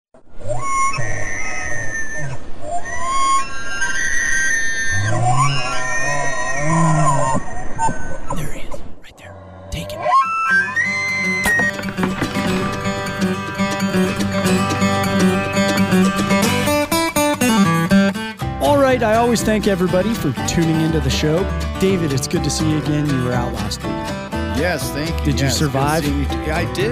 There he is, right there. Take him. All right, I always thank everybody for tuning into the show. David, it's good to see you again. You were out last week. Yes, thank you. Did you survive? Yeah, I did.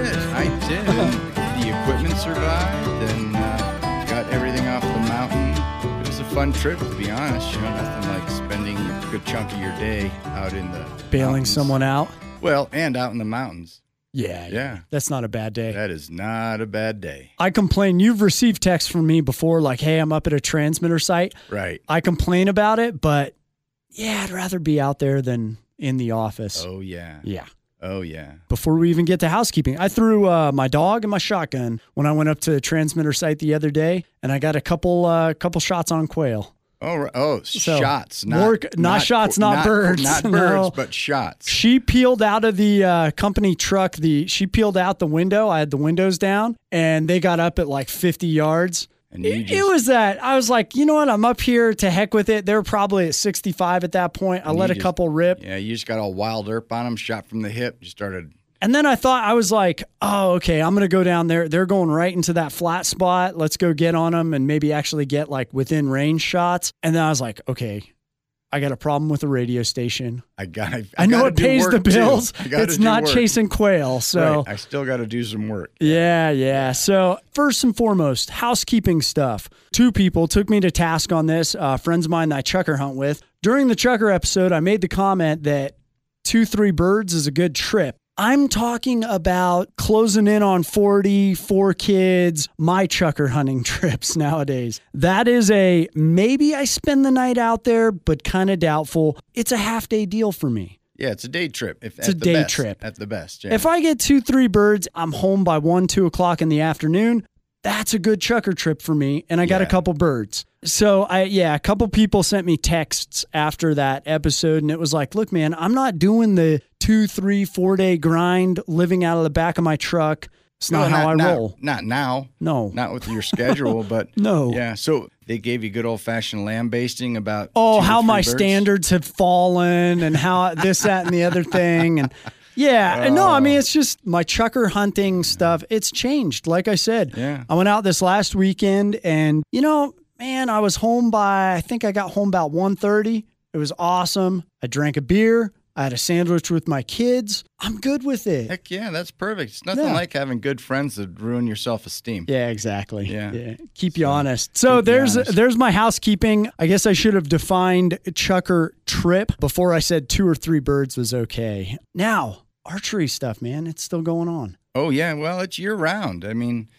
And the equipment survived and got everything off the mountain. It was a fun trip, to be honest. Nothing like spending a good chunk of your day out in the Bailing mountains. someone out? Well, and out in the mountains. Yeah. That's not a bad day. That is not a bad day. I complain. You've received texts from me before like, hey, I'm up at a transmitter site. Right. I complain about it, but yeah, I'd rather be out there than in the office. Oh, yeah. Yeah. Oh, yeah. Before we even get to housekeeping, I threw my dog and my shotgun when I went up to the transmitter site the other day, and I got a couple shots on quail. Oh, So, shots. not shots, not birds. Not birds, No. but shots. She peeled out of the company truck. She peeled out the window. I had the windows down, and they got up at like 50 yards. And you It was that. I was like, you know what? I'm up here to heck with it. They were probably at 65 at that point. I let a couple rip. Yeah, you just got all wild earp on them, shot from the hip, just started. And then I was like, oh, okay, I'm going to go down there. They're going right into that flat spot. Let's go get on them and maybe actually get like within range shots. And then I was like, okay, I got a problem with the radio station. I know it pays the bills. It's not work. chasing quail. So Right. I still got to do some work. Yeah. So first and foremost, housekeeping stuff. 2 people took me to task on this, friends of mine that I chucker hunt with. During the chucker episode, I made the comment that 2-3 birds is a good trip. I'm talking about closing in on 40, 4 kids, my chucker hunting trips nowadays. That is maybe I spend the night out there, but kind of doubtful. It's a half-day deal for me. Yeah, it's a day trip. It's a day trip. At the best, yeah. If I get 2-3 birds, I'm home by 1-2 o'clock in the afternoon. That's a good chucker trip for me, and I got a couple birds. So, a couple people sent me texts after that episode, and it was like, look, man, I'm not doing the 2-3-4 day grind living out of the back of my truck. It's not how I roll. Not now. No. Not with your schedule, but no. Yeah, so they gave you good old-fashioned lamb basting about how my birds? Standards have fallen and how this, that, and the other thing, and yeah, no, I mean, it's just my chucker hunting stuff. It's changed. Like I said, I went out this last weekend and, man, I was home I think I got home about 1:30. It was awesome. I drank a beer. I had a sandwich with my kids. I'm good with it. Heck yeah, that's perfect. It's nothing like having good friends that ruin your self-esteem. Yeah, exactly. Yeah. Keep you honest. So there's my housekeeping. I guess I should have defined chucker trip before I said 2 or 3 birds was okay. Now, archery stuff, man, it's still going on. Oh, yeah. Well, it's year-round. I mean,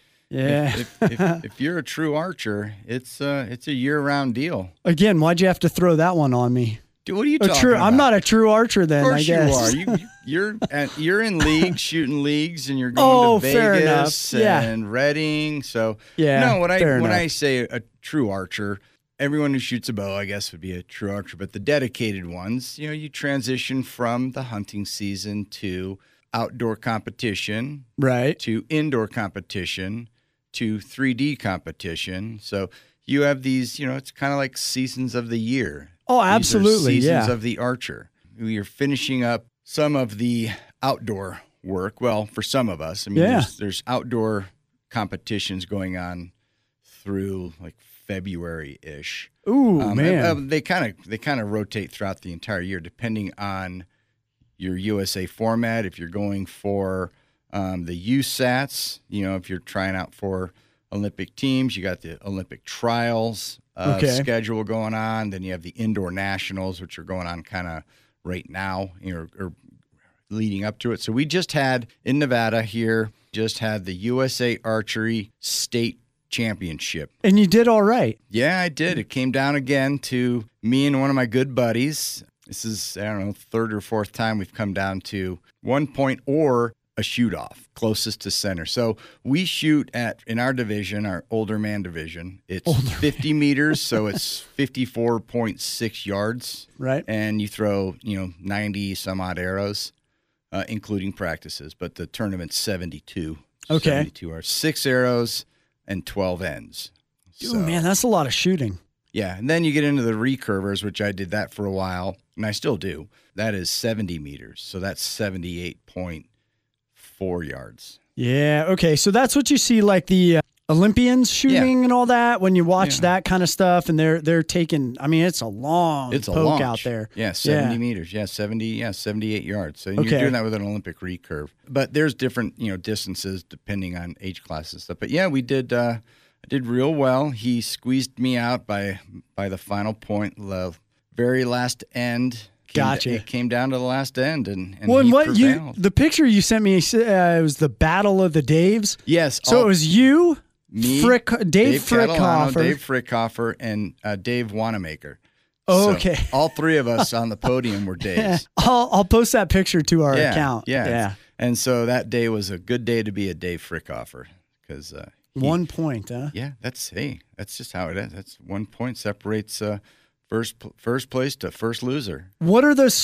if you're a true archer, it's a year-round deal. Again, why'd you have to throw that one on me? Dude, what are you talking about? I'm not a true archer then, I guess. Of course you are. You're in leagues, shooting leagues, and you're going to Vegas and Reading. So, when I say a true archer, everyone who shoots a bow, I guess, would be a true archer. But the dedicated ones, you transition from the hunting season to outdoor competition, right? To indoor competition, to 3D competition. So you have these, it's kind of like seasons of the year. Oh, absolutely. These are seasons of the archer. You're finishing up some of the outdoor work. Well, for some of us, I mean, there's outdoor competitions going on through like February-ish. Ooh, man. They kind of rotate throughout the entire year, depending on your USA format. If you're going for the USATs, if you're trying out for Olympic teams, you got the Olympic trials schedule going on. Then you have the indoor nationals, which are going on kind of right now, or leading up to it. So we just had in Nevada here, the USA Archery State Championship. And you did all right. Yeah, I did. It came down again to me and one of my good buddies. This is, 3rd or 4th time we've come down to 1 point or a shoot off closest to center. So we shoot in our division, our older man division, it's 50 meters. So it's 54.6 yards. Right. And you throw, 90 some odd arrows, including practices, but the tournament's 72. Okay. 72 are 6 arrows and 12 ends. Dude, man, that's a lot of shooting. Yeah, and then you get into the recurvers, which I did that for a while, and I still do. That is 70 meters, so that's 78.4 yards. Yeah, okay, so that's what you see like the Olympians shooting and all that when you watch that kind of stuff, and they're taking, I mean, it's a long poke out there. Yeah, 70 meters. Yeah, 78 yards. So you're doing that with an Olympic recurve. But there's different, distances depending on age class and stuff. But yeah, we did I did real well. He squeezed me out by the final point, the very last end. Gotcha. It came down to the last end, and well, he and prevailed. the picture you sent me, it was the Battle of the Daves. Yes. So it was you, me, Dave Catalano, Dave Frickhofer, and Dave Wanamaker. Oh, okay. So all three of us on the podium were Daves. I'll post that picture to our account. Yeah. And so that day was a good day to be a Dave Frickhofer because 1 point, huh? Yeah, that's just how it is. That's 1 point separates first place to first loser. What are those?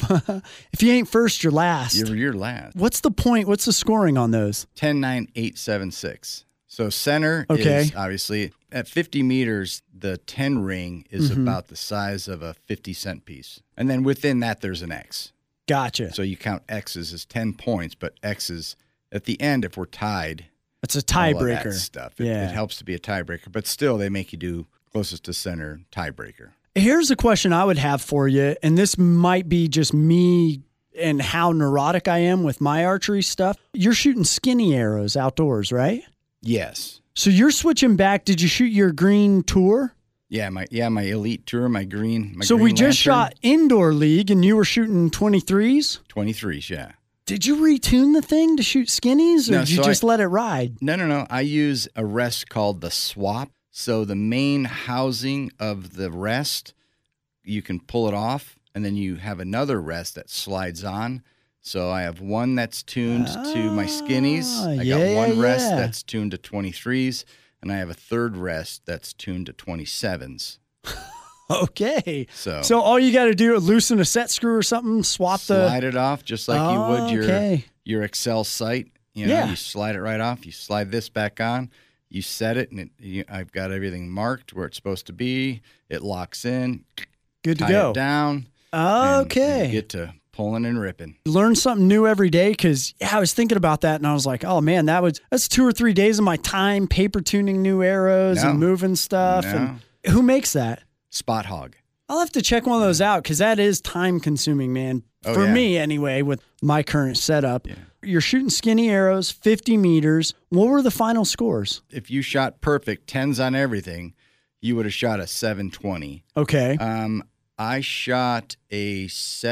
If you ain't first, you're last. You're last. What's the point? What's the scoring on those? 10, 9, 8, 7, 6. So center is obviously at 50 meters, the 10 ring is about the size of a 50-cent piece. And then within that, there's an X. Gotcha. So you count X's as 10 points, but X's at the end, if we're tied. It's a tiebreaker. That stuff. It helps to be a tiebreaker, but still they make you do closest to center tiebreaker. Here's a question I would have for you, and this might be just me and how neurotic I am with my archery stuff. You're shooting skinny arrows outdoors, right? Yes. So you're switching back. Did you shoot your green tour? Yeah, my elite tour, my green. So we just shot indoor league, and you were shooting 23s? 23s, yeah. Did you retune the thing to shoot skinnies, or did you just let it ride? No. I use a rest called the swap. So the main housing of the rest, you can pull it off, and then you have another rest that slides on. So I have one that's tuned to my skinnies. I got one rest that's tuned to 23s, and I have a third rest that's tuned to 27s. Okay. So all you got to do is loosen a set screw or something, slide it off just like you would your Excel sight. You slide it right off. You slide this back on. You set it, and I've got everything marked where it's supposed to be. It locks in. Good to go. Tie it down. Okay. And you get to pulling and ripping. Learn something new every day because I was thinking about that, and I was like, oh, man, that's 2 or 3 days of my time paper tuning new arrows and moving stuff. And who makes that? Spot Hog. I'll have to check one of those out because that is time consuming, man. For me, anyway, with my current setup. Yeah. You're shooting skinny arrows, 50 meters. What were the final scores? If you shot perfect, 10s on everything, you would have shot a 720. Okay. I shot a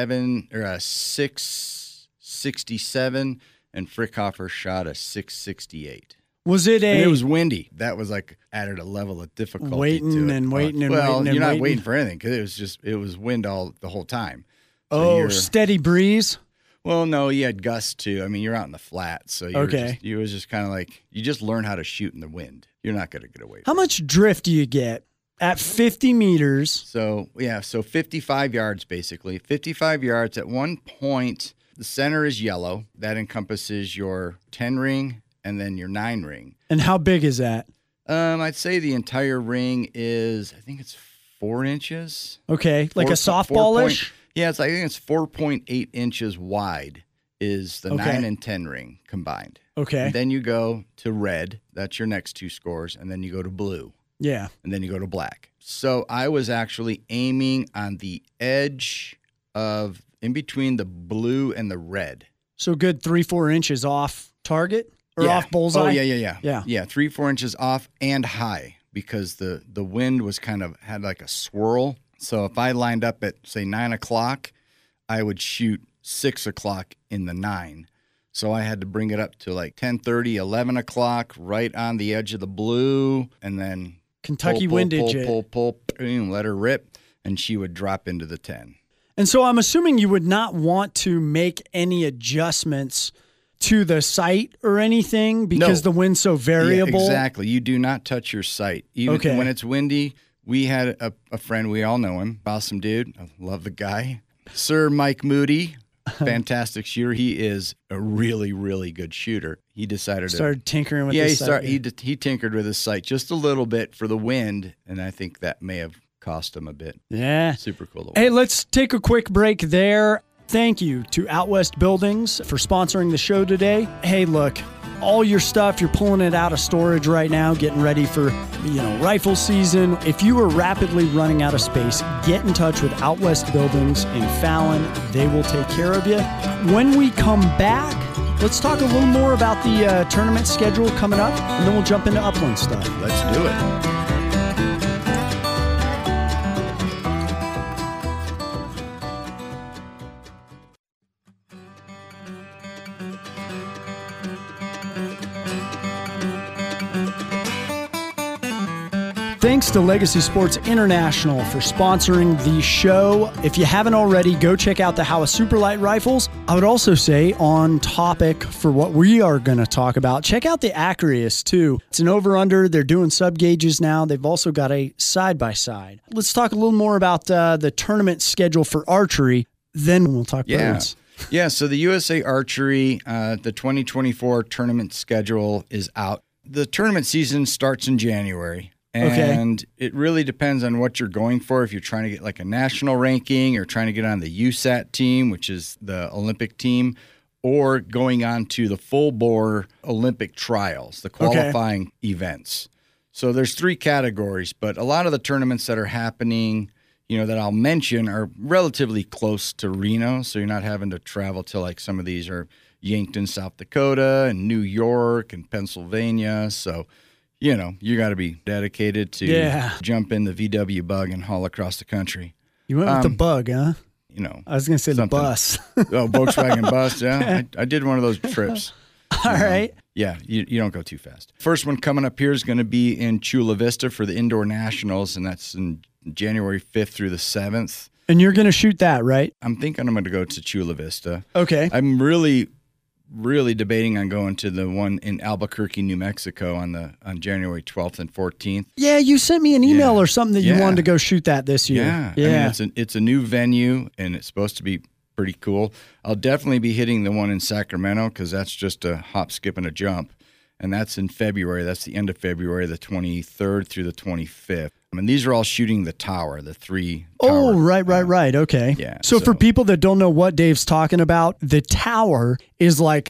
667, and Frickhofer shot a 668. Was it and it was windy. That was added a level of difficulty waiting to it. Well, you're not waiting for anything because it was wind the whole time. So steady breeze. Well, no, you had gusts too. I mean, you're out in the flat, so you was just kind of you just learn how to shoot in the wind. You're not going to get away. How much drift do you get at 50 meters? So 55 yards basically. 55 yards. At one point, the center is yellow. That encompasses your 10 ring and then your 9 ring. And how big is that? I'd say the entire ring is, I think it's 4 inches. Okay, like a softball-ish? Yeah, I think it's 4.8 inches wide is the 9 and 10 ring combined. Okay. And then you go to red. That's your next 2 scores. And then you go to blue. Yeah. And then you go to black. So I was actually aiming on the edge of in between the blue and the red. So good 3-4 inches off target or off bullseye? Oh, yeah. Yeah, 3-4 inches off and high because the wind was had like a swirl. So if I lined up at, say, 9 o'clock, I would shoot 6 o'clock in the 9. So I had to bring it up to 10:30, 11 o'clock, right on the edge of the blue, and then Kentucky windage it. Pull, let her rip, and she would drop into the 10. And so I'm assuming you would not want to make any adjustments to the sight or anything because the wind's so variable? Yeah, exactly. You do not touch your sight. Even when it's windy. We had a friend, we all know him, awesome dude. I love the guy. Sir Mike Moody, fantastic shooter. He is a really, really good shooter. He decided started tinkering with his sight. He tinkered with his sight just a little bit for the wind, and I think that may have cost him a bit. Yeah. Super cool. Hey, let's take a quick break there. Thank you to Out West Buildings for sponsoring the show today. Hey, look, all your stuff, you're pulling it out of storage right now, getting ready for, rifle season. If you are rapidly running out of space, get in touch with Out West Buildings in Fallon. They will take care of you. When we come back, let's talk a little more about the tournament schedule coming up, and then we'll jump into upland stuff. Let's do it. Thanks to Legacy Sports International for sponsoring the show. If you haven't already, go check out the Howa Superlight rifles. I would also say, on topic for what we are going to talk about, check out the Acreus too. It's an over-under. They're doing sub-gauges now. They've also got a side-by-side. Let's talk a little more about the tournament schedule for archery. Then we'll talk birds. Yeah, so the USA Archery, the 2024 tournament schedule is out. The tournament season starts in January. And it really depends on what you're going for. If you're trying to get like a national ranking or trying to get on the USAT team, which is the Olympic team, or going on to the full-bore Olympic trials, the qualifying events. So there's 3 categories, but a lot of the tournaments that are happening, that I'll mention are relatively close to Reno. So you're not having to travel to like some of these are Yankton, South Dakota, and New York and Pennsylvania. So you got to be dedicated to jump in the VW bug and haul across the country. You went with the bug, huh? I was going to say the bus. Volkswagen bus, yeah. I did one of those trips. All right. Yeah, you don't go too fast. First one coming up here is going to be in Chula Vista for the Indoor Nationals, and that's in January 5th through the 7th. And you're going to shoot that, right? I'm thinking I'm going to go to Chula Vista. Okay. I'm really debating on going to the one in Albuquerque, New Mexico on January 12th and 14th. Yeah, you sent me an email or something that you wanted to go shoot that this year. Yeah. I mean, it's a new venue, and it's supposed to be pretty cool. I'll definitely be hitting the one in Sacramento because that's just a hop, skip, and a jump. And that's in February. That's the end of February, the 23rd through the 25th. I mean, these are all shooting the tower, the 3 tower. Oh, right. Okay. Yeah. So for people that don't know what Dave's talking about, the tower is like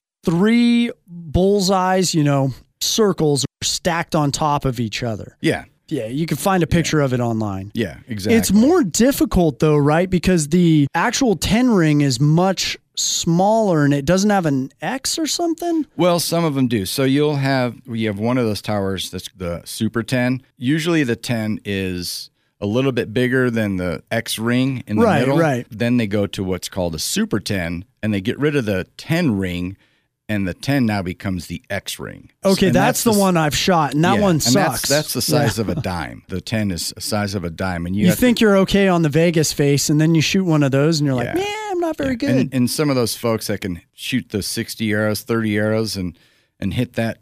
3 bullseyes, circles stacked on top of each other. Yeah. Yeah, you can find a picture of it online. Yeah, exactly. It's more difficult though, right? Because the actual 10 ring is much smaller and it doesn't have an X or something? Well, some of them do. So you have one of those towers that's the Super 10. Usually the 10 is a little bit bigger than the X ring in the middle. Right. Then they go to what's called a Super 10 and they get rid of the 10 ring. And the 10 now becomes the X ring. Okay, that's the one I've shot, and that one sucks. That's the size of a dime. The 10 is the size of a dime. And you think you're okay on the Vegas face, and then you shoot one of those, and you're like, I'm not very good. And some of those folks that can shoot the 60 arrows, 30 arrows, and hit that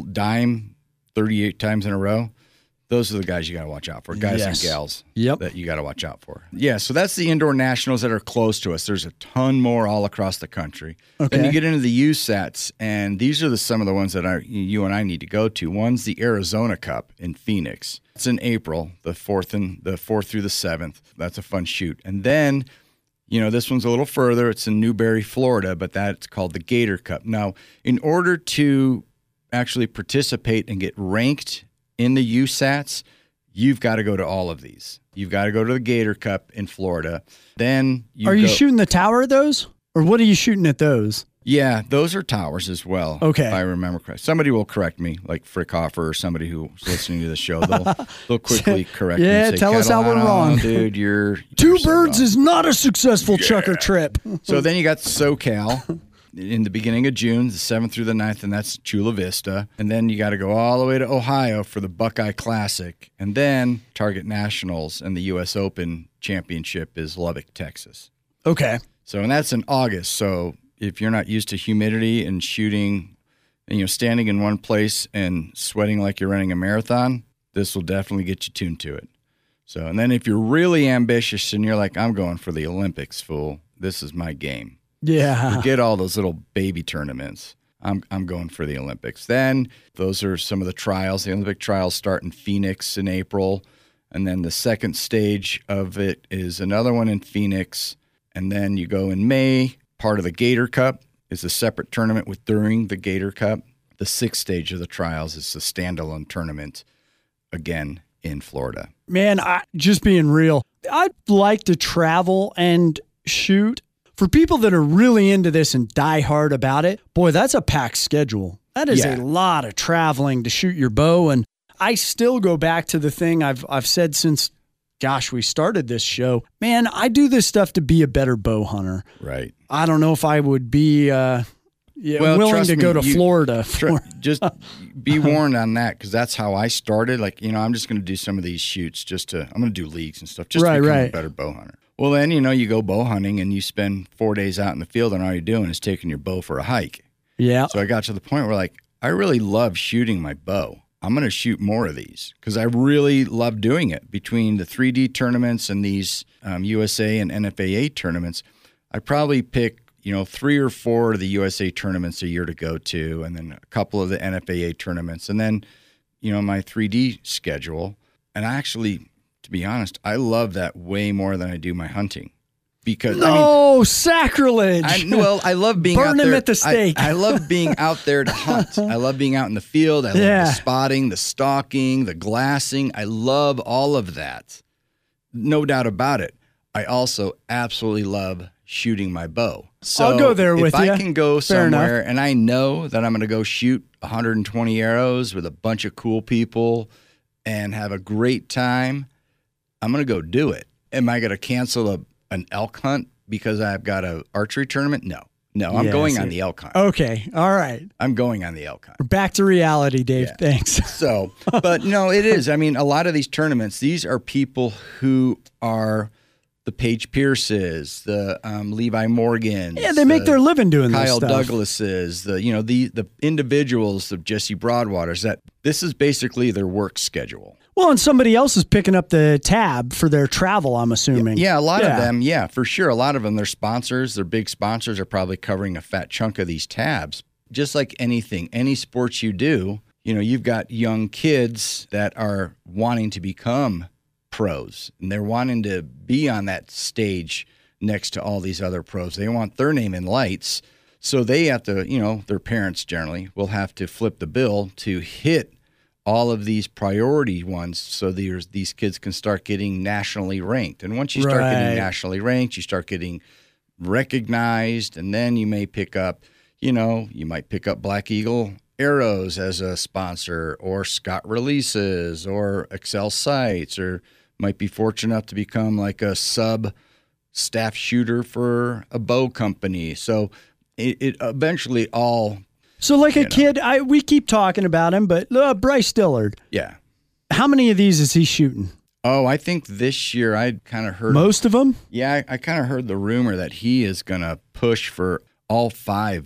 dime 38 times in a row, those are the guys you got to watch out for, guys and gals that you got to watch out for. Yeah, so that's the Indoor Nationals that are close to us. There's a ton more all across the country. Okay. Then you get into the USATs, and these are some of the ones that you and I need to go to. One's the Arizona Cup in Phoenix. It's in April, the 4th through the 7th. That's a fun shoot. And then, this one's a little further. It's in Newberry, Florida, but that's called the Gator Cup. Now, in order to actually participate and get ranked in the USATs, you've got to go to all of these. You've got to go to the Gator Cup in Florida. Then you shooting the tower at those? Or what are you shooting at those? Yeah, those are towers as well. Okay. If I remember correct. Somebody will correct me, like Frickhoffer or somebody who's listening to the show. They'll quickly correct me and say, tell us how we're wrong. Dude, you're Two birds is not a successful chucker trip. So then you got SoCal. In the beginning of June, the 7th through the 9th, and that's Chula Vista. And then you got to go all the way to Ohio for the Buckeye Classic. And then Target Nationals and the U.S. Open Championship is Lubbock, Texas. Okay. So, and that's in August. So if you're not used to humidity and shooting, and standing in one place and sweating like you're running a marathon, this will definitely get you tuned to it. So, and then if you're really ambitious and you're like, I'm going for the Olympics, fool, this is my game. Yeah. Forget all those little baby tournaments. I'm going for the Olympics. Then those are some of the trials. The Olympic trials start in Phoenix in April. And then the second stage of it is another one in Phoenix. And then you go in May. Part of the Gator Cup is a separate tournament during the Gator Cup. The sixth stage of the trials is the standalone tournament, again, in Florida. Man, just being real, I'd like to travel and shoot. For people that are really into this and die hard about it, boy, that's a packed schedule. That is a lot of traveling to shoot your bow. And I still go back to the thing I've said since, gosh, we started this show. Man, I do this stuff to be a better bow hunter. Right. I don't know if I would be willing to go to Florida. Just be warned on that, because that's how I started. Like, I'm just going to do some of these shoots I'm going to do leagues and stuff just to become a better bow hunter. Well, then, you go bow hunting and you spend 4 days out in the field and all you're doing is taking your bow for a hike. Yeah. So I got to the point where, I really love shooting my bow. I'm going to shoot more of these because I really love doing it. Between the 3D tournaments and these USA and NFAA tournaments, I probably pick, 3 or 4 of the USA tournaments a year to go to, and then a couple of the NFAA tournaments, and then, my 3D schedule. And I actually, to be honest, I love that way more than I do my hunting. Because sacrilege! I love being burn out there. him at the stake. I love being out there to hunt. I love being out in the field. I love the spotting, the stalking, the glassing. I love all of that, no doubt about it. I also absolutely love shooting my bow. So I'll go there with you. If I can go somewhere and I know that I'm going to go shoot 120 arrows with a bunch of cool people and have a great time, I'm going to go do it. Am I going to cancel an elk hunt because I've got an archery tournament? No, I'm going on the elk hunt. Okay, all right. I'm going on the elk hunt. We're back to reality, Dave. Yeah. Thanks. So, but no, it is. I mean, a lot of these tournaments, these are people who are the Paige Pierces, the Levi Morgans. Yeah, they make their living doing this stuff. Kyle Douglases, the individuals of Jesse Broadwaters. That this is basically their work schedule. Well, and somebody else is picking up the tab for their travel, I'm assuming. Yeah, a lot of them, for sure. A lot of them, their sponsors, their big sponsors are probably covering a fat chunk of these tabs. Just like anything, any sports you do, you've got young kids that are wanting to become pros, and they're wanting to be on that stage next to all these other pros. They want their name in lights, so they have to, their parents generally will have to flip the bill to hit all of these priority ones, so these kids can start getting nationally ranked. And once you start getting nationally ranked, you start getting recognized, and then you may pick up, you might pick up Black Eagle Arrows as a sponsor, or Scott Releases, or Excel Sights, or might be fortunate enough to become like a sub-staff shooter for a bow company. So it eventually all... So like a kid, we keep talking about him, but Bryce Dillard. Yeah. How many of these is he shooting? Oh, I think this year I kind of heard... Most of them? Yeah, I kind of heard the rumor that he is going to push for all 4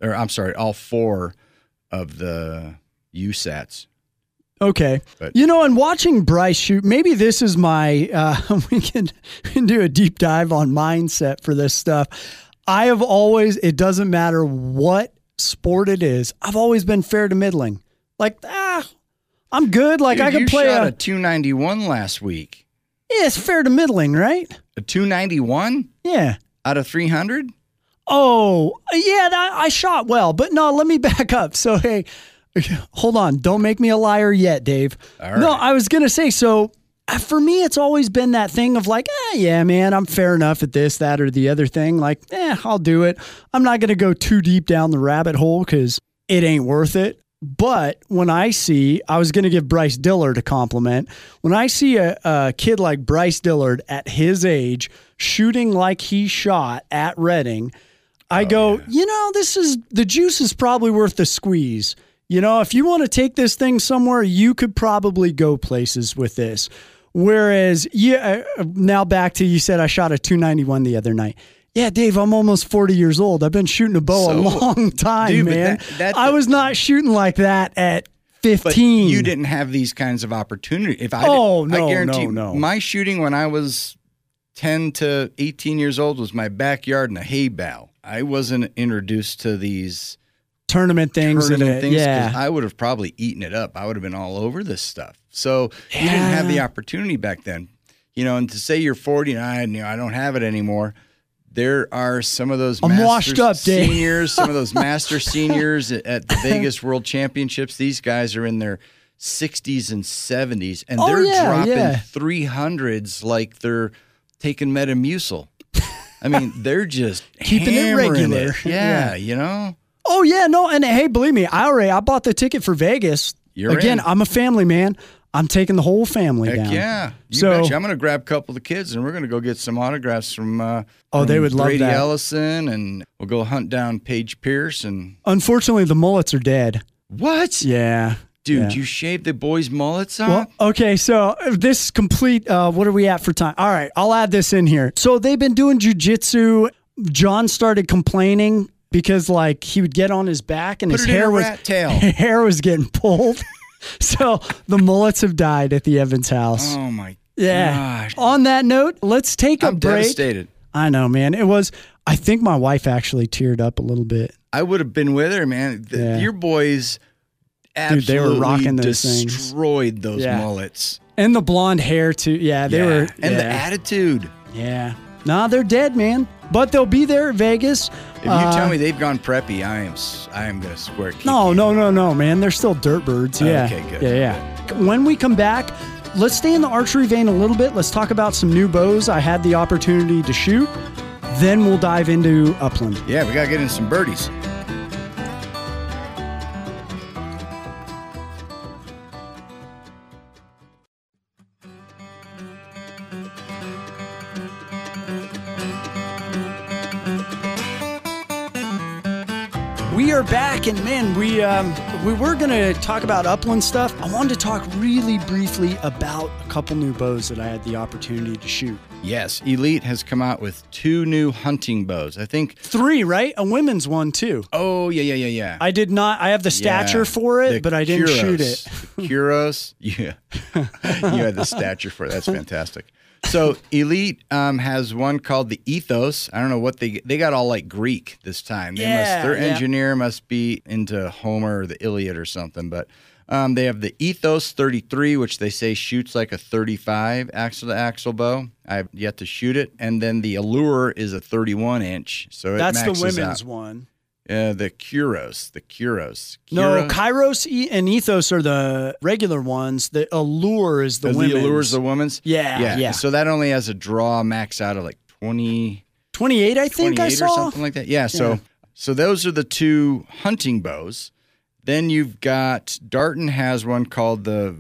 of the USATs. Okay. But, and watching Bryce shoot, maybe this is my... we can do a deep dive on mindset for this stuff. I have always... It doesn't matter what sport it is, I've always been fair to middling. Like, I'm good. Like, dude, I can play shot a 291 last week. Yeah, it's fair to middling, right? A 291? Yeah. Out of 300? Oh, yeah, I shot well. But no, let me back up. So, hey, hold on. Don't make me a liar yet, Dave. All right. No, I was going to say, so for me, it's always been that thing of like, yeah, man, I'm fair enough at this, that, or the other thing. Like, I'll do it. I'm not going to go too deep down the rabbit hole because it ain't worth it. But when I was going to give Bryce Dillard a compliment. When I see a kid like Bryce Dillard at his age shooting like he shot at Reading, I go, the juice is probably worth the squeeze. If you want to take this thing somewhere, you could probably go places with this. Whereas, now back to, you said I shot a 291 the other night. Yeah, Dave, I'm almost 40 years old. I've been shooting a bow a long time, dude, man. I was not shooting like that at 15. But you didn't have these kinds of opportunities. I guarantee no. My shooting when I was 10 to 18 years old was my backyard and a hay bow. I wasn't introduced to these tournament things. Yeah. I would have probably eaten it up. I would have been all over this stuff. So you didn't have the opportunity back then. And to say you're 40 and I don't have it anymore. There are some of those seniors, some of those master seniors at the Vegas World Championships. These guys are in their 60s and 70s, and they're dropping 300s like they're taking Metamucil. I mean, they're just keeping it regular. Yeah. Oh, yeah, no, and hey, believe me, I bought the ticket for Vegas. Again, I'm a family man. I'm taking the whole family down. Yeah. You betcha. I'm going to grab a couple of the kids, and we're going to go get some autographs from they would love Brady that. Ellison, and we'll go hunt down Paige Pierce. And unfortunately, the mullets are dead. What? Yeah. Dude, you shaved the boys' mullets off? Well, okay, so this complete, what are we at for time? All right, I'll add this in here. So they've been doing jujitsu. John started complaining because he would get on his back and his hair was getting pulled. So the mullets have died at the Evans house. Oh my gosh. On that note, let's take a break. I'm devastated. I know, man. I think my wife actually teared up a little bit. I would have been with her, man. Your boys absolutely they were rocking those destroyed those mullets. And the blonde hair too. Yeah, they were. And the attitude. Yeah. Nah, they're dead, man. But they'll be there at Vegas. If you tell me they've gone preppy, I am going to square kick No, you. Man. They're still dirt birds. Yeah. Okay, good. Yeah. When we come back, let's stay in the archery vein a little bit. Let's talk about some new bows I had the opportunity to shoot. Then we'll dive into upland. Yeah, we got to get in some birdies. We are back, and man, we were going to talk about upland stuff. I wanted to talk really briefly about a couple new bows that I had the opportunity to shoot. Yes, Elite has come out with 2 new hunting bows. I think 3, right? A women's one too. Oh, yeah. I did not. I have the stature for it, but I didn't shoot it. The Kuros, yeah. You had the stature for it. That's fantastic. So Elite has one called the Ethos. I don't know what they got all like Greek this time. Their engineer must be into Homer or the Iliad or something. But they have the Ethos 33, which they say shoots like a 35 axle-to-axle bow. I've yet to shoot it. And then the Allure is a 31-inch. So that's maxes the women's out. one. The Kuros. No, Kairos and Ethos are the regular ones. The Allure is the women's. The Allure is the women's? Yeah. So that only has a draw max out of like 28, I think I saw. Or something like that. Yeah. So those are the 2 hunting bows. Then you've got Darton has one called the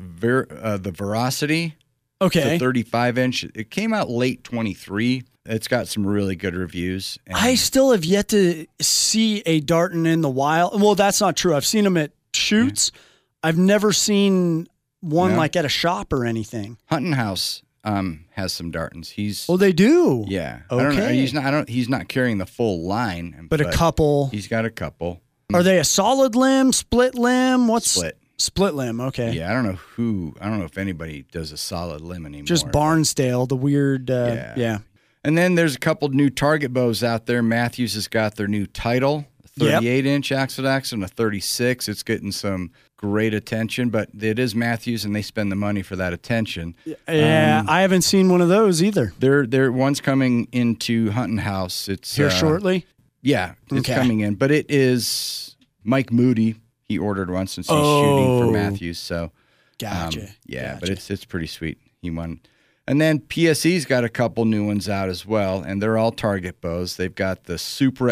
Veracity. Okay. It's a 35-inch. It came out late 23. It's got some really good reviews. I still have yet to see a Darton in the wild. Well, that's not true. I've seen them at shoots. Yeah. I've never seen one like at a shop or anything. Hunting House has some Dartons. Oh, they do? Yeah. Okay. I don't know. He's not carrying the full line. But a couple. He's got a couple. Are they a solid limb, split limb? Split limb, okay. Yeah, I don't know if anybody does a solid limb anymore. Just Barnsdale, the weird, yeah. And then there's a couple new target bows out there. Matthews has got their new Title, a 38-inch axle-to-axle and a 36. It's getting some great attention, but it is Matthews, and they spend the money for that attention. Yeah, I haven't seen one of those either. One's coming into Hunting House. It's here shortly? Yeah, it's coming in. But it is Mike Moody. He ordered one since he's shooting for Matthews. So, gotcha. But it's pretty sweet. He won. And then PSE's got a couple new ones out as well, and they're all target bows. They've got the Supra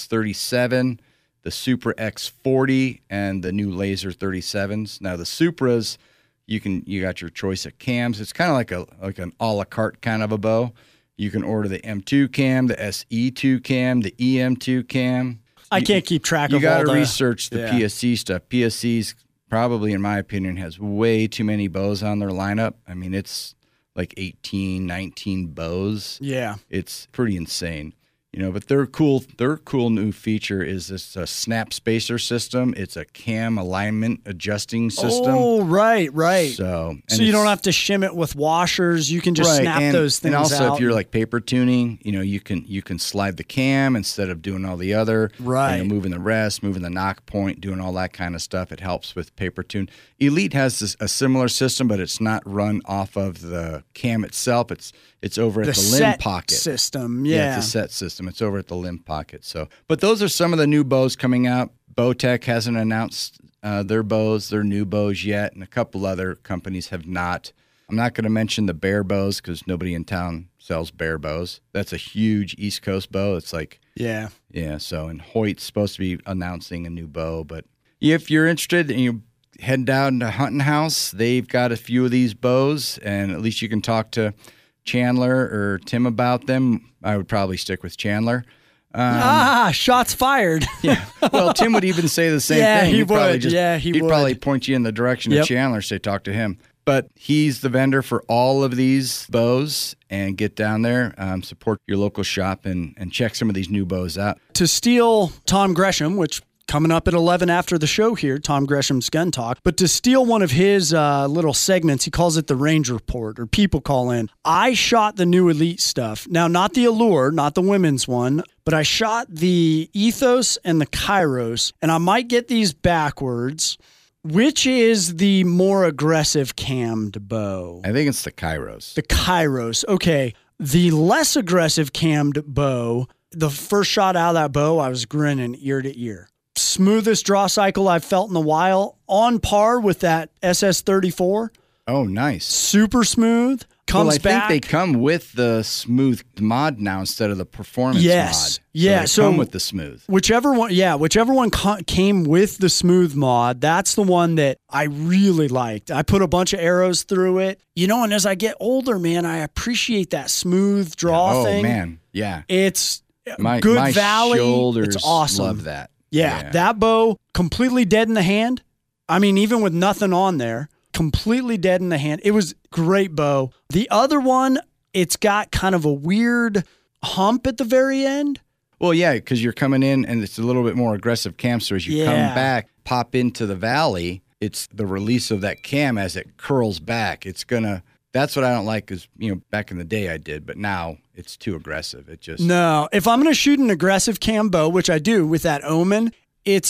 X37, the Supra X40, and the new Laser 37s. Now the Supras, you got your choice of cams. It's kind of like an a la carte kind of a bow. You can order the M2 cam, the SE2 cam, the EM2 cam. I can't keep track of all You got to research the PSE stuff. PSE's probably, in my opinion, has way too many bows on their lineup. I mean, it's like 18, 19 bows. Yeah. It's pretty insane. But their cool new feature is this snap spacer system. It's a cam alignment adjusting system. Oh, right. So you don't have to shim it with washers. You can just snap those things out. And also, if you're like paper tuning, you can slide the cam instead of doing all the other. Right. Moving the rest, moving the knock point, doing all that kind of stuff. It helps with paper tune. Elite has a similar system, but it's not run off of the cam itself. It's over at the limb pocket system. Yeah, it's a set system. It's over at the limb pocket. So, but those are some of the new bows coming out. Bowtech hasn't announced their new bows yet, and a couple other companies have not. I'm not going to mention the Bear bows because nobody in town sells Bear bows. That's a huge East Coast bow. It's like yeah. So, and Hoyt's supposed to be announcing a new bow, but if you're interested and you head down to Hunting House, they've got a few of these bows, and at least you can talk to Chandler or Tim about them. I would probably stick with Chandler. Shots fired. Yeah. Well, Tim would even say the same thing. He would. He'd probably point you in the direction of Chandler, say talk to him. But he's the vendor for all of these bows, and get down there, support your local shop, and check some of these new bows out. To steal Tom Gresham, which coming up at 11 after the show here, Tom Gresham's Gun Talk. But to steal one of his little segments, he calls it the Range Report, or people call in. I shot the new Elite stuff. Now, not the Allure, not the women's one, but I shot the Ethos and the Kairos, and I might get these backwards. Which is the more aggressive cammed bow? I think it's the Kairos. The Kairos. Okay. The less aggressive cammed bow, the first shot out of that bow, I was grinning ear to ear. Smoothest draw cycle I've felt in a while, on par with that SS34. Oh, nice. Super smooth. Comes back. I think they come with the smooth mod now instead of the performance mod. Yeah, so come with the smooth. Whichever one came with the smooth mod, that's the one that I really liked. I put a bunch of arrows through it. And as I get older, man, I appreciate that smooth draw thing. Oh, man. Yeah. It's my valley. Shoulders it's awesome. Love that. Yeah, that bow, completely dead in the hand. I mean, even with nothing on there, completely dead in the hand. It was great bow. The other one, it's got kind of a weird hump at the very end. Well, yeah, because you're coming in and it's a little bit more aggressive cam. So as you come back, pop into the valley, it's the release of that cam as it curls back. That's what I don't like is, back in the day I did, but now it's too aggressive. No, if I'm going to shoot an aggressive cam bow, which I do with that Omen, it's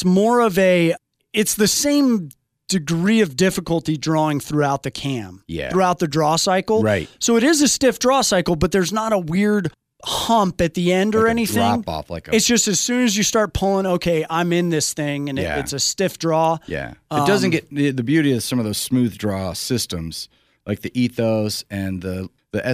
the same degree of difficulty drawing throughout the cam, throughout the draw cycle. Right. So it is a stiff draw cycle, but there's not a weird hump at the end or anything. Drop off it's just as soon as you start pulling, okay, I'm in this thing, and it's a stiff draw. Yeah. It doesn't get the beauty of some of those smooth draw systems, like the Ethos and the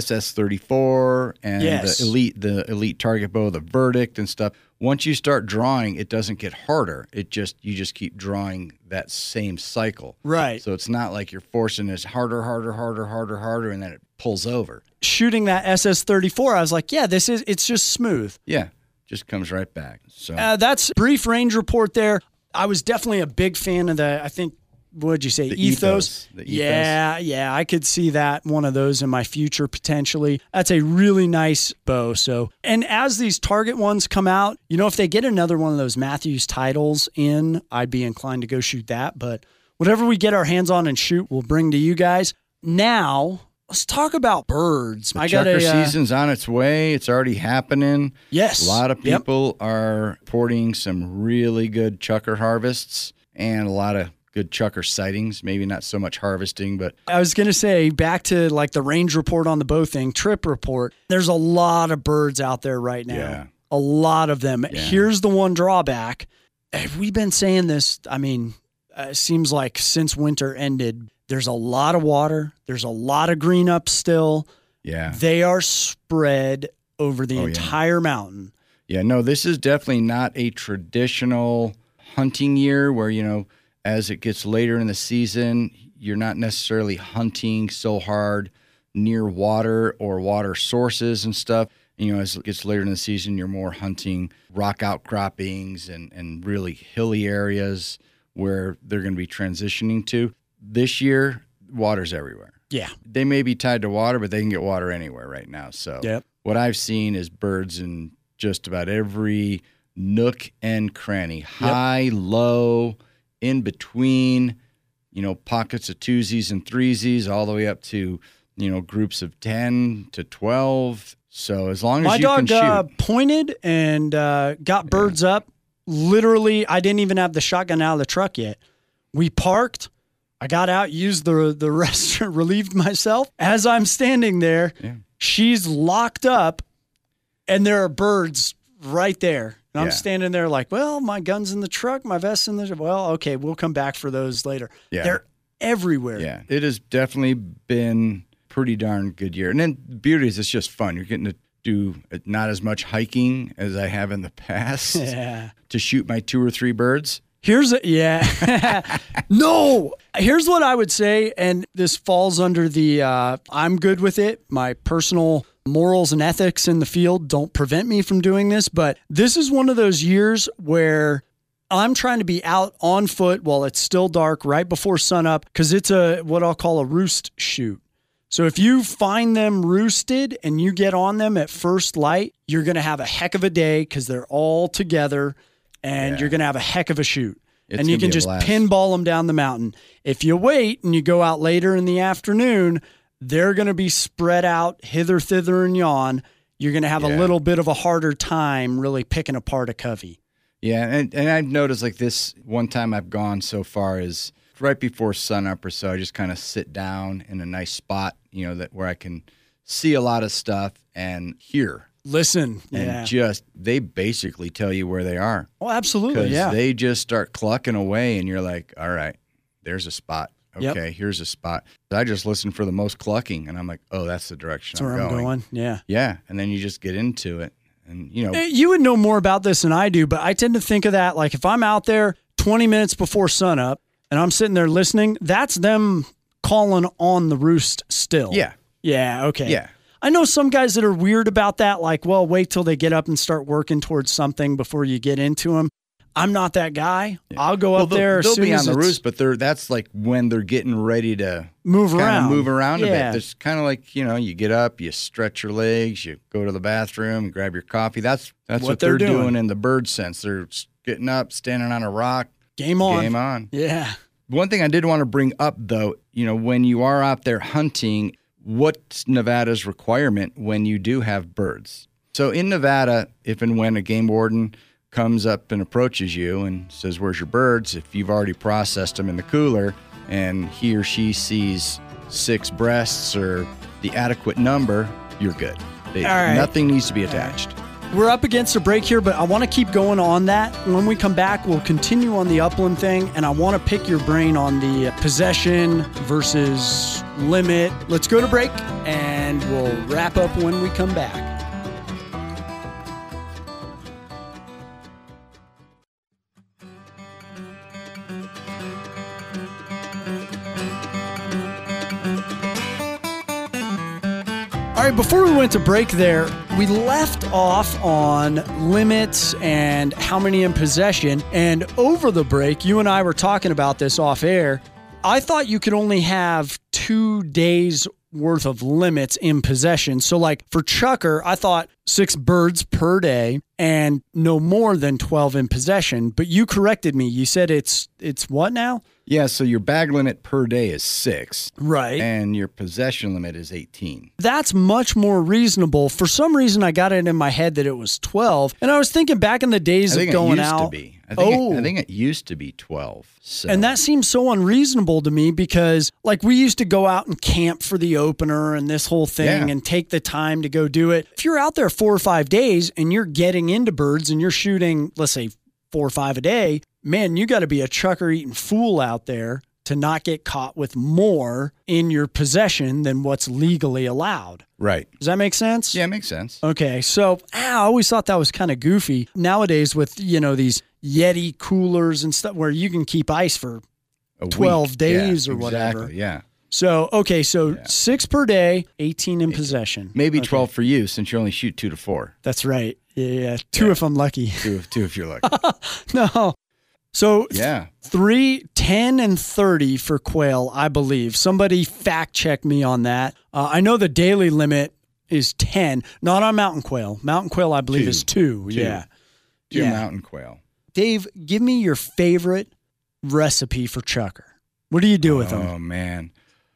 SS34 and the Elite target bow, the Verdict and stuff. Once you start drawing, it doesn't get harder. You just keep drawing that same cycle. Right. So it's not like you're forcing this harder, and then it pulls over. Shooting that SS34, I was like, it's just smooth. Yeah, just comes right back. So that's brief range report there. I was definitely a big fan of what'd you say? The Ethos. The Ethos. Yeah. I could see that one of those in my future potentially. That's a really nice bow. And as these target ones come out, if they get another one of those Matthews titles in, I'd be inclined to go shoot that. But whatever we get our hands on and shoot, we'll bring to you guys. Now, let's talk about birds. The chucker season's on its way. It's already happening. Yes. A lot of people are reporting some really good chucker harvests and a lot of good chucker sightings, maybe not so much harvesting, but I was going to say back to like the range report on the bow thing, trip report. There's a lot of birds out there right now. Yeah. A lot of them. Yeah. Here's the one drawback. We've been saying this. I mean, it seems like since winter ended, there's a lot of water. There's a lot of green up still. Yeah. They are spread over the entire mountain. Yeah, no, this is definitely not a traditional hunting year where, as it gets later in the season, you're not necessarily hunting so hard near water or water sources and stuff. As it gets later in the season, you're more hunting rock outcroppings and really hilly areas where they're going to be transitioning to. This year, water's everywhere. Yeah. They may be tied to water, but they can get water anywhere right now. So what I've seen is birds in just about every nook and cranny, high, low, in between, pockets of twosies and threesies, all the way up to, groups of 10 to 12. So as long as you can shoot. My dog pointed and got birds up. Literally, I didn't even have the shotgun out of the truck yet. We parked. I got out, used the restroom, relieved myself. As I'm standing there, she's locked up, and there are birds right there. And I'm standing there like, well, my gun's in the truck, my vest's in the... Well, okay, we'll come back for those later. Yeah. They're everywhere. Yeah, it has definitely been pretty darn good year. And then the beauty is it's just fun. You're getting to do not as much hiking as I have in the past to shoot my 2 or 3 birds. Here's no. Here's what I would say, and this falls under the I'm good with it. My personal morals and ethics in the field don't prevent me from doing this, but this is one of those years where I'm trying to be out on foot while it's still dark, right before sunup, because it's what I'll call a roost shoot. So if you find them roosted and you get on them at first light, you're going to have a heck of a day because they're all together. And you're going to have a heck of a shoot. And you can just pinball them down the mountain. If you wait and you go out later in the afternoon, they're going to be spread out hither, thither, and yon. You're going to have a little bit of a harder time really picking apart a covey. Yeah, and I've noticed like this one time I've gone so far is right before sunup or so. I just kind of sit down in a nice spot, where I can see a lot of stuff and hear. Listen, and they basically tell you where they are. Oh, absolutely, because they just start clucking away, and you're like, all right, there's a spot. Okay, here's a spot. I just listen for the most clucking, and I'm like, oh, that's the direction I'm going. Yeah, and then you just get into it, and you would know more about this than I do, but I tend to think of that like if I'm out there 20 minutes before sunup and I'm sitting there listening, that's them calling on the roost still. Yeah. Okay. Yeah. I know some guys that are weird about that, like, well, wait till they get up and start working towards something before you get into them. I'm not that guy. I'll go up there. They'll be on the roost, but that's like when they're getting ready to move around a bit. It's kind of like, you get up, you stretch your legs, you go to the bathroom, grab your coffee. That's what they're doing in the bird sense. They're getting up, standing on a rock. Game on. Game on. Yeah. One thing I did want to bring up, though, when you are out there hunting, what's Nevada's requirement when you do have birds? So in Nevada, if and when a game warden comes up and approaches you and says, where's your birds? If you've already processed them in the cooler and he or she sees 6 breasts or the adequate number, you're good. Nothing needs to be attached. We're up against a break here, but I want to keep going on that. When we come back, we'll continue on the upland thing, and I want to pick your brain on the possession versus limit. Let's go to break, and we'll wrap up when we come back. All right, before we went to break there, we left off on limits and how many in possession. And over the break, you and I were talking about this off air. I thought you could only have 2 days worth of limits in possession. So like for Chucker, I thought 6 birds per day and no more than 12 in possession. But you corrected me. You said it's what now? Yeah, so your bag limit per day is 6. Right. And your possession limit is 18. That's much more reasonable. For some reason, I got it in my head that it was 12. And I was thinking back in the days of going out. I think it used to be 12. So. And that seems so unreasonable to me because, like, we used to go out and camp for the opener and this whole thing and take the time to go do it. If you're out there 4 or 5 days and you're getting into birds and you're shooting, let's say, 4 or 5 a day, man, you got to be a chucker-eating fool out there to not get caught with more in your possession than what's legally allowed. Right. Does that make sense? Yeah, it makes sense. Okay, so I always thought that was kind of goofy. Nowadays with, these Yeti coolers and stuff where you can keep ice for 12 days or whatever. Exactly, yeah. So, 6 per day, 18 in possession. Maybe 12 for you since you only shoot 2 to 4. That's right. Yeah. 2 if I'm lucky. 2 if you're lucky. No. So 3, 10, and 30 for quail, I believe. Somebody fact check me on that. I know the daily limit is 10. Not on mountain quail. Mountain quail, I believe, is 2. Yeah. Two mountain quail. Dave, give me your favorite recipe for chucker. What do you do with them? Oh, man.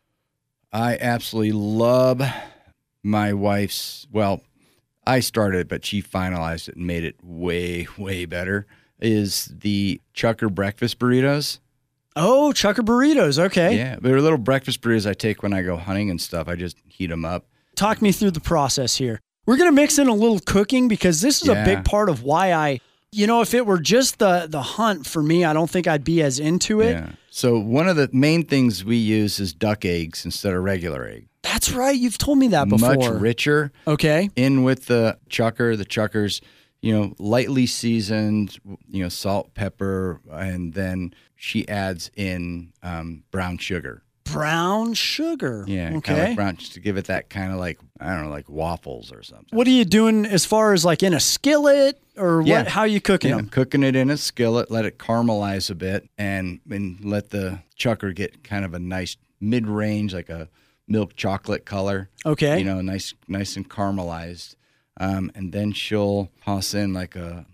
I absolutely love my wife's, well, I started, but she finalized it and made it way, way better, is the chucker breakfast burritos. Oh, chucker burritos. Okay. Yeah, they're little breakfast burritos I take when I go hunting and stuff. I just heat them up. Talk me through the process here. We're going to mix in a little cooking because this is a big part of why if it were just the hunt for me, I don't think I'd be as into it. Yeah. So one of the main things we use is duck eggs instead of regular egg. That's right. You've told me that before. Much richer. Okay. In with the chucker. The chucker's, lightly seasoned, salt, pepper, and then she adds in brown sugar. Brown sugar. Yeah. Okay. Kind of like brown, just to give it that kind of like, I don't know, like waffles or something. What are you doing as far as like in a skillet or what? Yeah. How are you cooking them? Cooking it in a skillet, let it caramelize a bit, and let the chucker get kind of a nice mid-range, like a milk chocolate color. Okay. Nice and caramelized. And then she'll toss in like a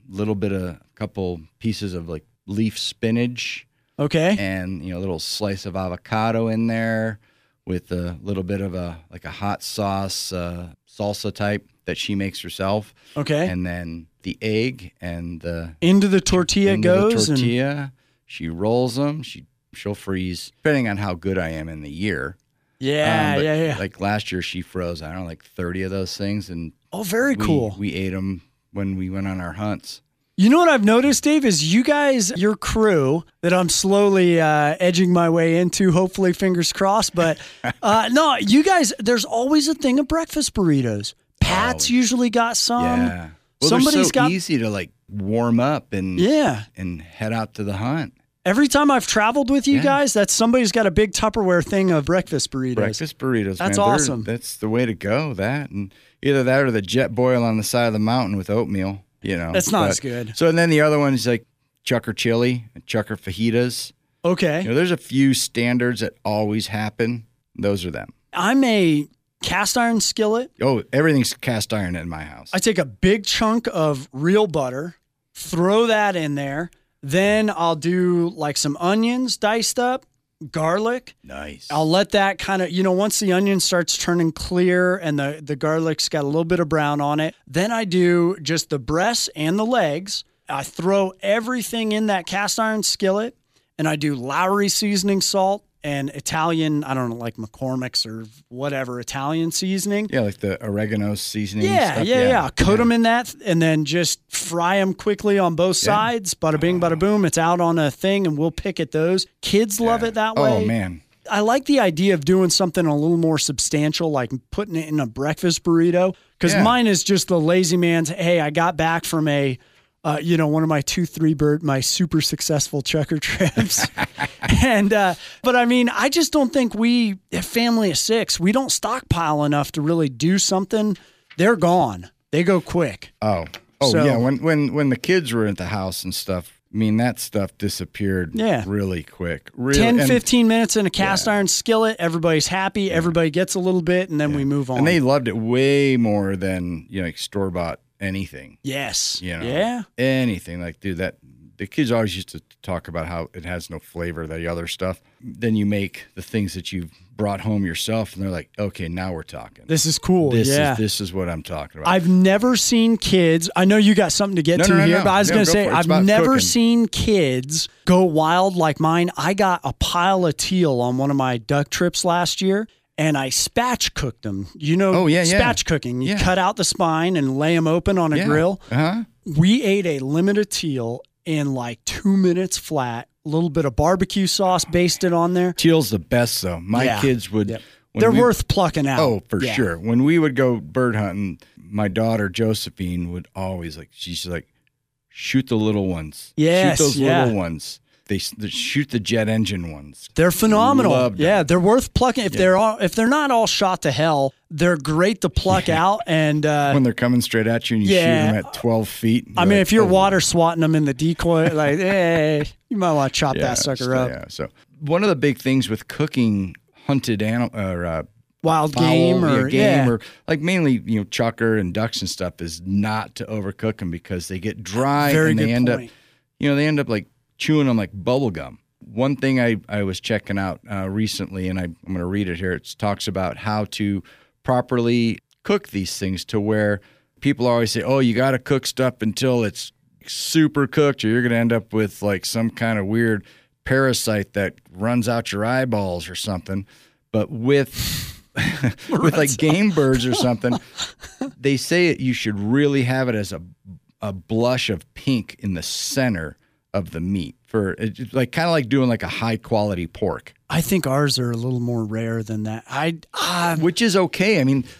couple pieces of like leaf spinach. Okay. And, a little slice of avocado in there with a little bit of a hot sauce, salsa type that she makes herself. Okay. And then the egg and into the tortilla goes. The tortilla. She rolls them. She'll freeze, depending on how good I am in the year. Yeah. Like last year, she froze, I don't know, like 30 of those things. And very cool. We ate them when we went on our hunts. You know what I've noticed, Dave, is you guys, your crew that I'm slowly edging my way into, hopefully fingers crossed. But no, you guys, there's always a thing of breakfast burritos. Pat's usually got some. Yeah. Well, Somebody's they're so easy to like warm up and head out to the hunt. Every time I've traveled with you guys, somebody's got a big Tupperware thing of breakfast burritos. Breakfast burritos, That's man. awesome. That's the way to go. That and either that or the jet boil on the side of the mountain with oatmeal. That's not as good. So and then the other one is like chucker chili, chucker fajitas. Okay. There's a few standards that always happen. Those are them. I'm a cast iron skillet. Oh, everything's cast iron in my house. I take a big chunk of real butter, throw that in there. Then I'll do like some onions diced up, garlic. Nice. I'll let that kind of, once the onion starts turning clear and the garlic's got a little bit of brown on it, then I do just the breasts and the legs. I throw everything in that cast iron skillet, and I do Lowry seasoning salt and Italian, I don't know, like McCormick's or whatever, Italian seasoning. Yeah, like the oregano seasoning Yeah. stuff. Coat them in that and then just fry them quickly on both sides. Bada bing, bada boom. It's out on a thing and we'll pick at those. Kids love it that way. Oh, man. I like the idea of doing something a little more substantial, like putting it in a breakfast burrito. Because mine is just the lazy man's, hey, I got back from one of my 2-3 bird, my super successful chucker trips. But I mean, I just don't think a family of 6, we don't stockpile enough to really do something. They're gone. They go quick. Oh, So- yeah. When the kids were at the house and stuff, I mean, that stuff disappeared really quick. 15 minutes in a cast iron skillet. Everybody's happy. Everybody gets a little bit, and then we move on. And they loved it way more than, like store-bought anything. Yes. Yeah. Anything. Like, dude, the kids always used to talk about how it has no flavor, the other stuff. Then you make the things that you've brought home yourself, and they're like, okay, now we're talking. This is cool. This is what I'm talking about. I've never seen kids. I know you got something to get to here, but I was going to say, I've never seen kids go wild like mine. I got a pile of teal on one of my duck trips last year, and I spatch cooked them. Spatch cooking. You cut out the spine and lay them open on a grill. Uh-huh. We ate a limit of teal in like 2 minutes flat. A little bit of barbecue sauce basted on there. Teal's the best, though. My kids would. Yep. They're worth plucking out. Oh, for sure. When we would go bird hunting, my daughter Josephine would always she's like, shoot the little ones. Yes, shoot those little ones. They shoot the jet engine ones. They're phenomenal. Loved them. Yeah, they're worth plucking. If they're not all shot to hell, they're great to pluck out. And when they're coming straight at you and you shoot them at 12 feet. I mean, if you're water swatting them in the decoy, hey, you might want to chop that sucker up. Yeah. So one of the big things with cooking hunted animal or wild fowl, game or or like mainly chucker and ducks and stuff is not to overcook them because they get dry Very and they good end point. up they end up like chewing them like bubble gum. One thing I was checking out recently, and I'm going to read it here. It talks about how to properly cook these things to where people always say, oh, you got to cook stuff until it's super cooked or you're going to end up with like some kind of weird parasite that runs out your eyeballs or something. But with like game birds or something, they say you should really have it as a blush of pink in the center of the meat for like kind of like doing like a high quality pork. I think ours are a little more rare than that. Which is okay. I mean,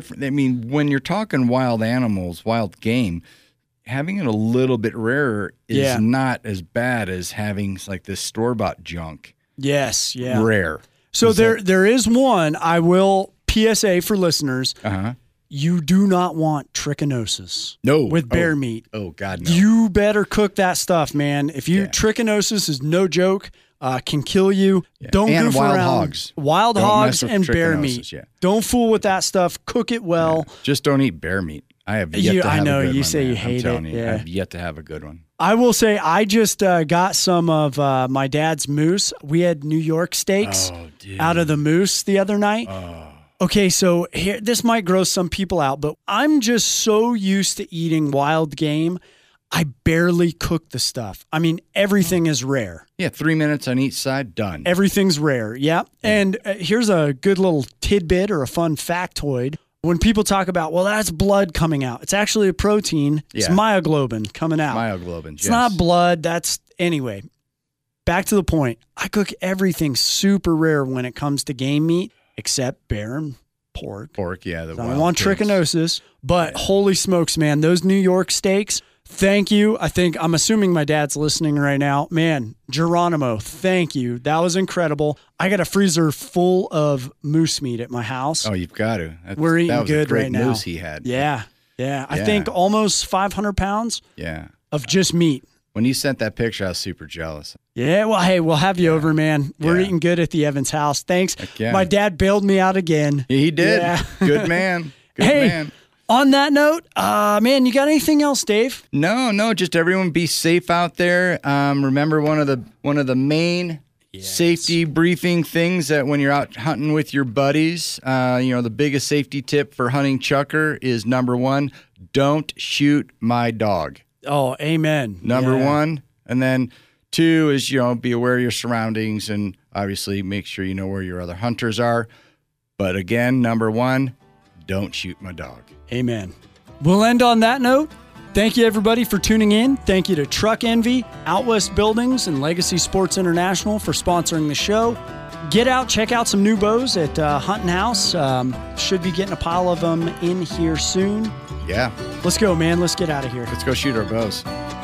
when you're talking wild animals, wild game, having it a little bit rarer is not as bad as having like this store-bought junk. Yes, yeah. Rare. So there is one, I will, PSA for listeners, Uh-huh. you do not want trichinosis with bear meat. Oh, God, no. You better cook that stuff, man. If trichinosis is no joke, can kill you. Yeah. Don't and goof wild around. hogs. Wild Don't hogs mess with and bear trichinosis, meat. yeah. Don't fool with that stuff. Cook it well. Yeah. Just don't eat bear meat. I have yet to have I know, a good you one, say man. you hate I'm telling it, you, yeah. I have yet to have a good one. I will say I just got some of my dad's moose. We had New York steaks out of the moose the other night. Okay, so here, this might gross some people out, but I'm just so used to eating wild game, I barely cook the stuff. I mean, everything is rare. Yeah, 3 minutes on each side, done. Everything's rare, yeah. And here's a good little tidbit or a fun factoid. When people talk about, well, that's blood coming out, it's actually a protein. It's myoglobin coming out. Myoglobin, It's not blood. Anyway, back to the point. I cook everything super rare when it comes to game meat, except bear and pork. Pork, yeah. I don't want trichinosis, but holy smokes, man, those New York steaks, thank you. I'm assuming my dad's listening right now. Man, Geronimo, thank you. That was incredible. I got a freezer full of moose meat at my house. Oh, you've got to. We're eating that was good a great right now. moose he had. Yeah. I think almost 500 pounds of just meat. When you sent that picture, I was super jealous. Yeah, well, hey, we'll have you over, man. We're eating good at the Evans house. Thanks. My dad bailed me out again. Yeah, he did. Yeah. Good man. Good man. On that note, man, you got anything else, Dave? No, just everyone be safe out there. Remember one of the main safety briefing things that when you're out hunting with your buddies, the biggest safety tip for hunting chucker is number 1, don't shoot my dog. Oh, amen. Number 1. And then 2 is, be aware of your surroundings and obviously make sure you know where your other hunters are. But again, number 1, don't shoot my dog. Amen. We'll end on that note. Thank you, everybody, for tuning in. Thank you to Truck Envy, Out West Buildings, and Legacy Sports International for sponsoring the show. Get out, check out some new bows at Hunting House. Should be getting a pile of them in here soon. Yeah. Let's go, man. Let's get out of here. Let's go shoot our bows.